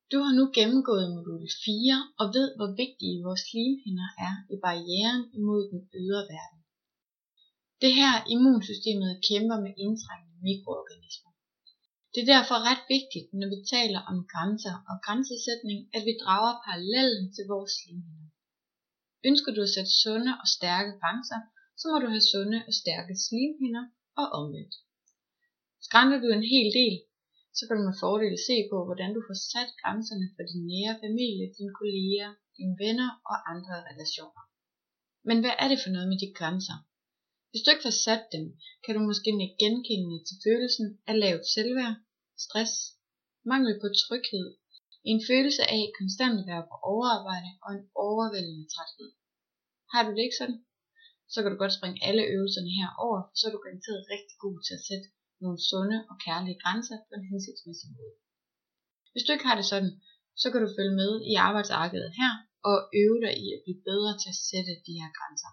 Du har nu gennemgået modul 4 og ved, hvor vigtige vores slimhinder er i barrieren imod den ydre verden. Det her immunsystemet kæmper med indtrængende mikroorganismer. Det er derfor ret vigtigt, når vi taler om grænser og grænsesætning, at vi drager parallellen til vores slimhinder. Ønsker du at sætte sunde og stærke grænser, så må du have sunde og stærke slimhinder og omvendt. Skrænter du en hel del, så kan du med fordel se på, hvordan du får sat grænserne for din nære familie, dine kolleger, dine venner og andre relationer. Men hvad er det for noget med de grænser? Hvis du ikke får sat dem, kan du måske ikke genkende til følelsen af lavt selvværd, stress, mangel på tryghed, en følelse af konstant at være på overarbejde og en overvældende træthed. Har du det ikke sådan? Så kan du godt springe alle øvelserne her over, for så er du garanteret rigtig god til at sætte nogle sunde og kærlige grænser på en hensigtsmæssig måde. Hvis du ikke har det sådan, så kan du følge med i arbejdsarket her og øve dig i at blive bedre til at sætte de her grænser.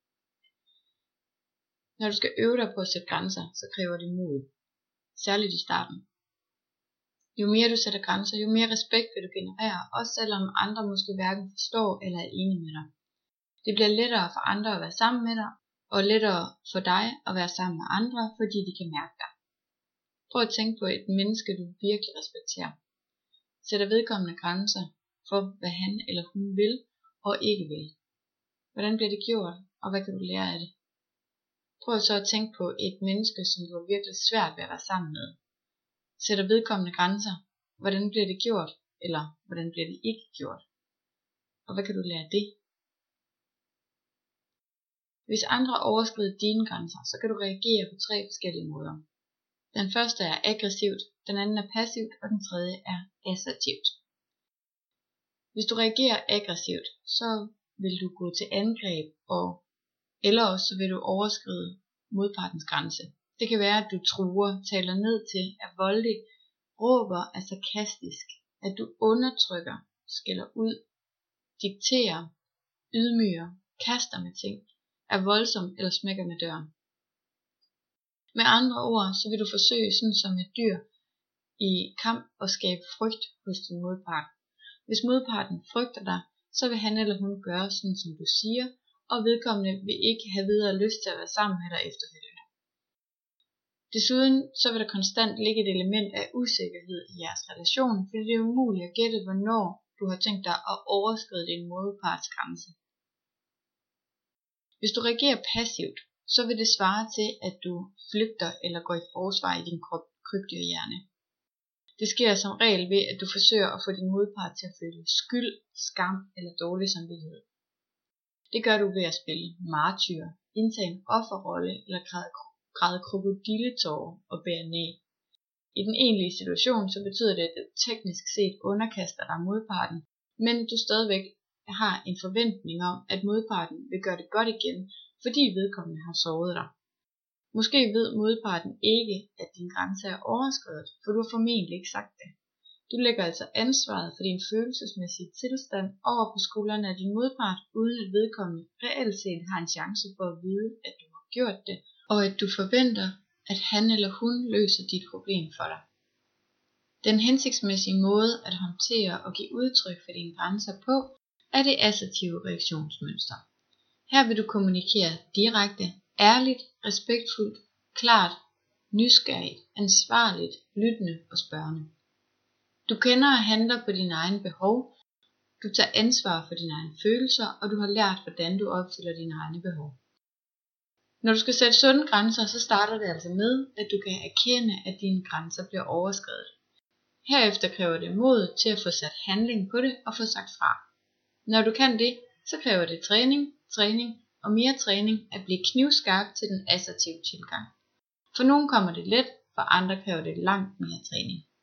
Når du skal øve dig på at sætte grænser, så kræver det mod. Særligt i starten. Jo mere du sætter grænser, jo mere respekt vil du generere, også selvom andre måske hverken forstår eller er enige med dig. Det bliver lettere for andre at være sammen med dig, og lettere for dig at være sammen med andre, fordi de kan mærke dig. Prøv at tænke på et menneske, du virkelig respekterer. Sætter vedkommende grænser for, hvad han eller hun vil og ikke vil. Hvordan bliver det gjort, og hvad kan du lære af det? Prøv så at tænke på et menneske, som du har virkelig svært ved at være sammen med. Sætter vedkommende grænser, hvordan bliver det gjort, eller hvordan bliver det ikke gjort? Og hvad kan du lære af det? Hvis andre overskrider dine grænser, så kan du reagere på 3 forskellige måder. Den første er aggressivt, den anden er passivt, og den tredje er assertivt. Hvis du reagerer aggressivt, så vil du gå til angreb, eller også så vil du overskride modpartens grænse. Det kan være, at du truer, taler ned til, er voldelig, råber, er sarkastisk, at du undertrykker, skælder ud, dikterer, ydmyger, kaster med ting, er voldsom eller smækker med døren. Med andre ord, så vil du forsøge sådan som et dyr i kamp at skabe frygt hos din modpart. Hvis modparten frygter dig, så vil han eller hun gøre sådan som du siger, og vedkommende vil ikke have videre lyst til at være sammen med dig efterfølgende. Desuden så vil der konstant ligge et element af usikkerhed i jeres relation, fordi det er umuligt at gætte, hvornår du har tænkt dig at overskride din modparts grænse. Hvis du reagerer passivt, så vil det svare til, at du flygter eller går i forsvar i din krybdyrhjerne. Det sker som regel ved, at du forsøger at få din modpart til at føle skyld, skam eller dårlig samvittighed. Det gør du ved at spille martyr, indtage en offerrolle eller græde krokodilletårer og bære næ. I den egentlige situation så betyder det, at du teknisk set underkaster dig modparten, men du stadigvæk har en forventning om, at modparten vil gøre det godt igen, fordi vedkommende har såret dig. Måske ved modparten ikke, at din grænse er overskredet, for du har formentlig ikke sagt det. Du lægger altså ansvaret for din følelsesmæssige tilstand over på skuldrene af din modpart, uden at vedkommende reelt set har en chance for at vide, at du har gjort det, og at du forventer, at han eller hun løser dit problem for dig. Den hensigtsmæssige måde at håndtere og give udtryk for dine grænser på, er det assertive reaktionsmønster. Her vil du kommunikere direkte, ærligt, respektfuldt, klart, nysgerrigt, ansvarligt, lyttende og spørgende. Du kender og handler på dine egne behov, du tager ansvar for dine egne følelser, og du har lært, hvordan du opfylder dine egne behov. Når du skal sætte sunde grænser, så starter det altså med, at du kan erkende, at dine grænser bliver overskredet. Herefter kræver det mod til at få sat handling på det og få sagt fra. Når du kan det, så kræver det træning og mere træning at blive knivskarp til den assertive tilgang. For nogle kommer det let, for andre kræver det langt mere træning.